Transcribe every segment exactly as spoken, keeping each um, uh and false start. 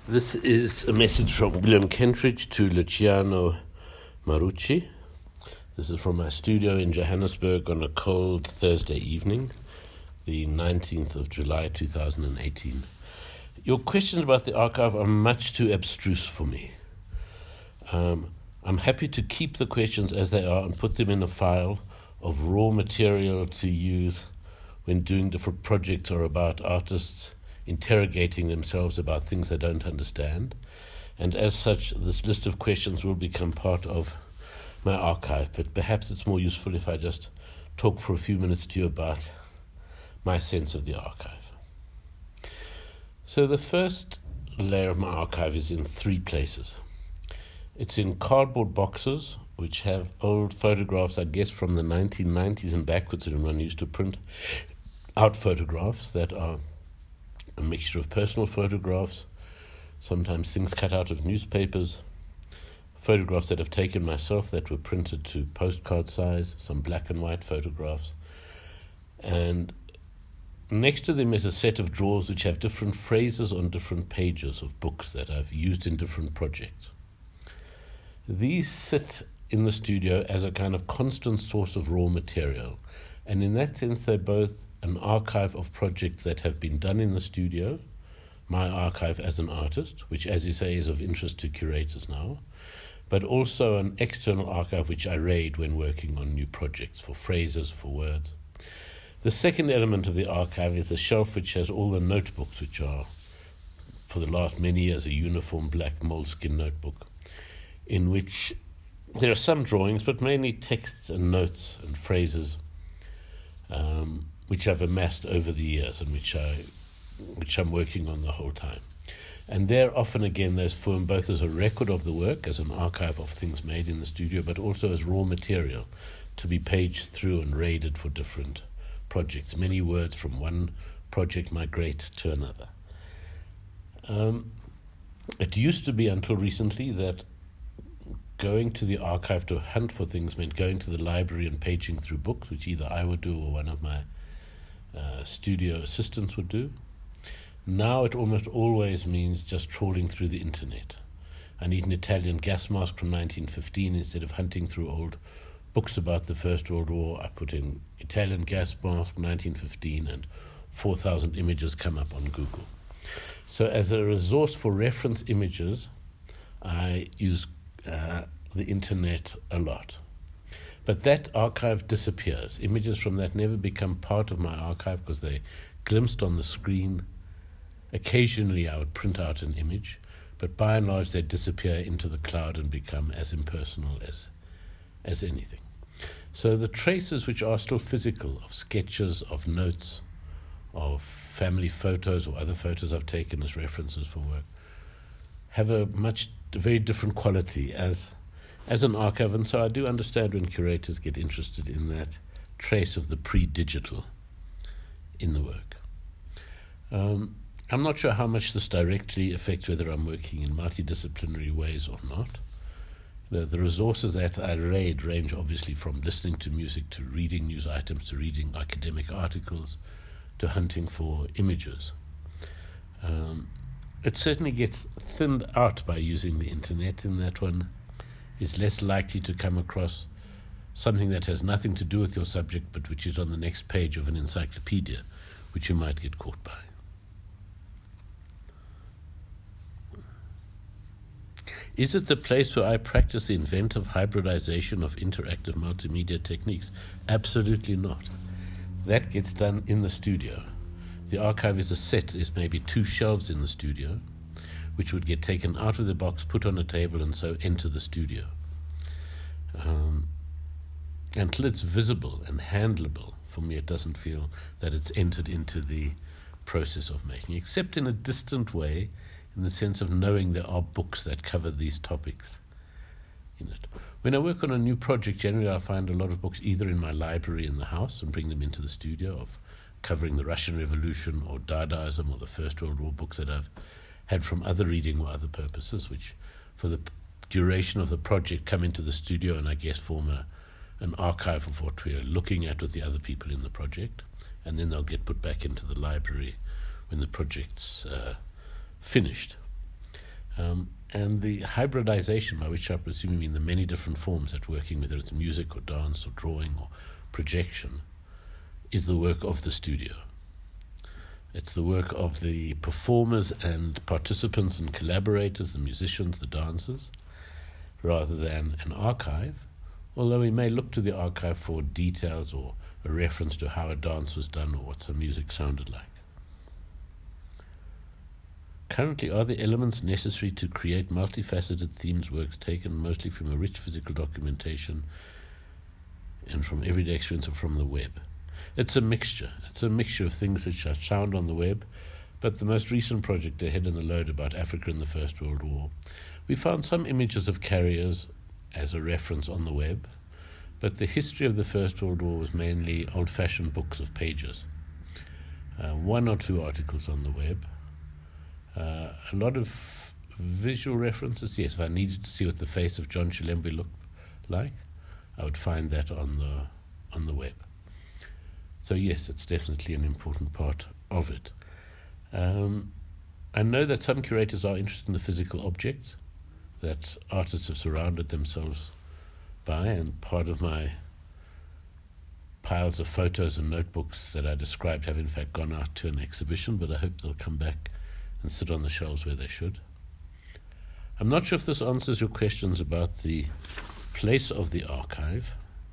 This is a message from William Kentridge to Luciano Marucci. This is from my studio in Johannesburg on a cold Thursday evening, the nineteenth of July, two thousand eighteen. Your questions about the archive are much too abstruse for me. Um, I'm happy to keep the questions as they are and put them in a file of raw material to use when doing different projects or about artists interrogating themselves about things they don't understand. And as such, this list of questions will become part of my archive, but perhaps it's more useful if I just talk for a few minutes to you about my sense of the archive. So the first layer of my archive is in three places. It's in cardboard boxes, which have old photographs, I guess, from the nineteen nineties and backwards, when one used to print out photographs that are a mixture of personal photographs, sometimes things cut out of newspapers, photographs that I've taken myself that were printed to postcard size, some black and white photographs. And next to them is a set of drawers which have different phrases on different pages of books that I've used in different projects. These sit in the studio as a kind of constant source of raw material, and in that sense they're both an archive of projects that have been done in the studio, my archive as an artist, which, as you say, is of interest to curators now, but also an external archive which I raid when working on new projects, for phrases, for words. The second element of the archive is the shelf which has all the notebooks, which are, for the last many years, a uniform black moleskin notebook, in which there are some drawings, but mainly texts and notes and phrases, um, which I've amassed over the years and which, I, which I'm working on the whole time. And there often again there's formed both as a record of the work, as an archive of things made in the studio, but also as raw material to be paged through and raided for different projects. Many words from one project migrate to another. Um, it used to be until recently that going to the archive to hunt for things meant going to the library and paging through books, which either I would do or one of my Uh, studio assistants would do. Now it almost always means just trawling through the internet. I need an Italian gas mask from nineteen fifteen instead of hunting through old books about the First World War. I put in Italian gas mask nineteen fifteen and four thousand images come up on Google. So as a resource for reference images, I use uh, the internet a lot. But that archive disappears. Images from that never become part of my archive because they glimpsed on the screen. Occasionally I would print out an image, but by and large they disappear into the cloud and become as impersonal as, as anything. So the traces which are still physical, of sketches, of notes, of family photos or other photos I've taken as references for work, have a much, a very different quality as as an archive, and so I do understand when curators get interested in that trace of the pre-digital in the work. Um, I'm not sure how much this directly affects whether I'm working in multidisciplinary ways or not. The, the resources that I raid range obviously from listening to music to reading news items to reading academic articles to hunting for images. Um, it certainly gets thinned out by using the internet in that one is less likely to come across something that has nothing to do with your subject but which is on the next page of an encyclopedia, which you might get caught by. Is it the place where I practice the inventive hybridization of interactive multimedia techniques? Absolutely not. That gets done in the studio. The archive is a set, is maybe two shelves in the studio, which would get taken out of the box, put on a table, and so enter the studio. Um, until it's visible and handleable, for me it doesn't feel that it's entered into the process of making, except in a distant way, in the sense of knowing there are books that cover these topics in it. When I work on a new project, generally I find a lot of books either in my library in the house and bring them into the studio, of covering the Russian Revolution or Dadaism or the First World War, books that I've had from other reading or other purposes, which for the duration of the project come into the studio and I guess form a, an archive of what we're looking at with the other people in the project, and then they'll get put back into the library when the project's uh, finished. Um, and the hybridization, by which I presume you mean the many different forms that working, whether it's music or dance or drawing or projection, is the work of the studio. It's the work of the performers and participants and collaborators, the musicians, the dancers, rather than an archive, although we may look to the archive for details or a reference to how a dance was done or what some music sounded like. Currently, are the elements necessary to create multifaceted themes works taken mostly from a rich physical documentation and from everyday experience or from the web? It's a mixture. It's a mixture of things which are found on the web, but the most recent project, Ahead in the Load, about Africa in the First World War, we found some images of carriers as a reference on the web, but the history of the First World War was mainly old-fashioned books of pages. Uh, one or two articles on the web. Uh, a lot of visual references. Yes, if I needed to see what the face of John Chilembwe looked like, I would find that on the on the web. So yes, it's definitely an important part of it. Um, I know that some curators are interested in the physical objects that artists have surrounded themselves by, and part of my piles of photos and notebooks that I described have in fact gone out to an exhibition, but I hope they'll come back and sit on the shelves where they should. I'm not sure if this answers your questions about the place of the archive.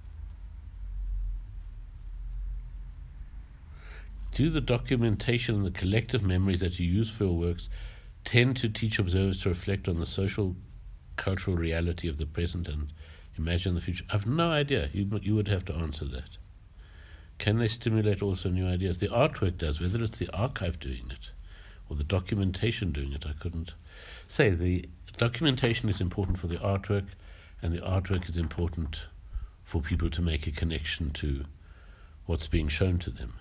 Do the documentation and the collective memories that you use for your works tend to teach observers to reflect on the social, cultural reality of the present and imagine the future? I've no idea. You, you would have to answer that. Can they stimulate also new ideas? The artwork does, whether it's the archive doing it or the documentation doing it, I couldn't say. The documentation is important for the artwork, and the artwork is important for people to make a connection to what's being shown to them.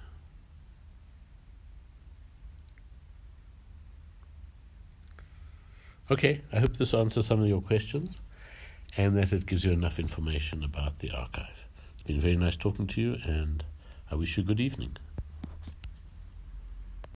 Okay, I hope this answers some of your questions and that it gives you enough information about the archive. It's been very nice talking to you, and I wish you a good evening.